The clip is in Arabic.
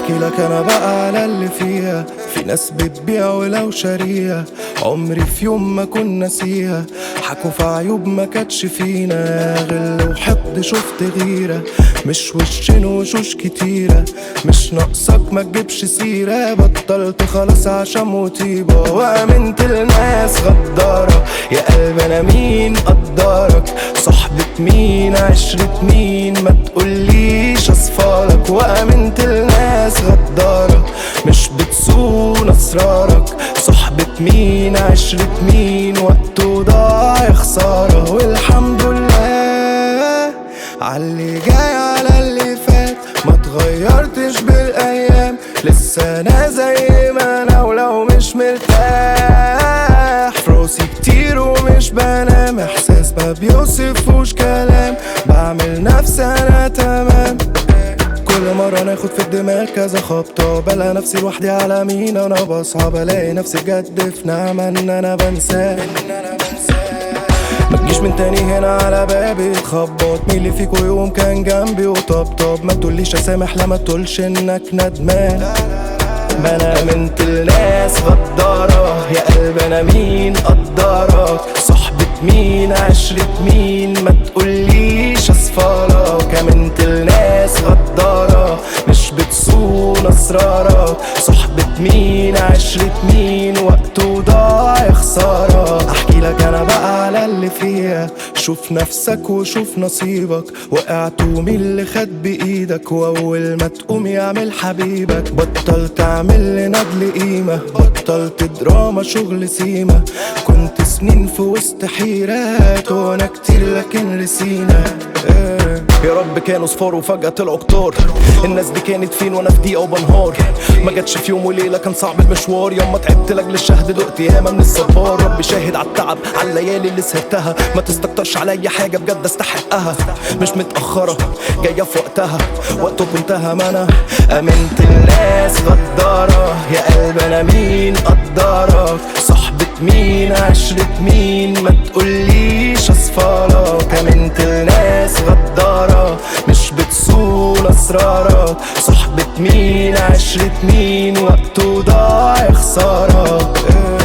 احكي لك انا بقى على اللي فيها. في ناس بتبيع ولو شاريها، عمري في يوم ما كنا نسيها. حكوا في عيوب ما كانتش فينا، غل وحقد شفت غيرة. مش وشين وشوش كتيرة، مش ناقصك ما تجيبش سيرة. بطلت خلاص عشان وطيبة، وامنت الناس غدارة. يا قلب انا مين قدرك، صحبة مين عشرة مين، ما تقوليش اصفالك. وامنت الناس غدارة، مش بتصون اسرارك. صحبة مين عشرة مين، وقته ضاع خسارة. والحمد لله عاللي جاي على اللي فات، ما تغيرتش بالايام. لسه انا زي ما انا ولو مش مرتاح. فروسي كتير ومش بنام، احساس ما بيوصفوش كلام. بعمل نفسي انا تمام، كل مرة ناخد في الدماغ كذا خبطة. بلا نفسي لوحدي على مين انا بصعب، الاقي نفسي جد في نعمة ان انا بنساه. ما تجيش من تاني هنا على بابي تخبط. مين اللي فيكوا يوم كان جنبي وطبطب؟ ما تقوليش اسامح، لا ما تقولش انك ندمان. ما انا امنت الناس غدارة، يا قلب انا مين قدرك. صحبة مين عشرة مين، ما تقوليش اصفالك. امنت الناس غدارة، مش بتصون اسرارك. صحبة مين عشرة مين، وقته ضاع خسارة. احكي لك انا بقى على اللي فيها. شوف نفسك وشوف نصيبك، وقعت ومين اللي خد بايدك. واول ما تقوم يعمل حبيبك، بطل تعمل لي ندل قيمة. بطلت دراما شغل سيمة، كنت سنين في وسط حيرات. وانا كتير لكن رسينا. يا رب كانوا صفار وفجأة طلعوا كتار. الناس دي كانت فين وانا في دقيقة وبنهار. ما جاتش في يوم وليلة، كان صعب المشوار. ياما تعبت لاجل الشهد، دقت ياما من الصبار. ربي شاهد على التعب، على الليالي اللي سهرتها. ما تستكترش عليا حاجة بجد استحقها، مش متأخرة جاية في وقتها. وقته انتهى، ما انا امنت الناس غدارة. يا قلب انا مين قدرك. صحبة مين عشرة مين، ما تقوليش اصفالك. امنت الناس غدارة، مش بتصون اسرارك. صحبة مين عشرة مين، وقته ضاع خسارة.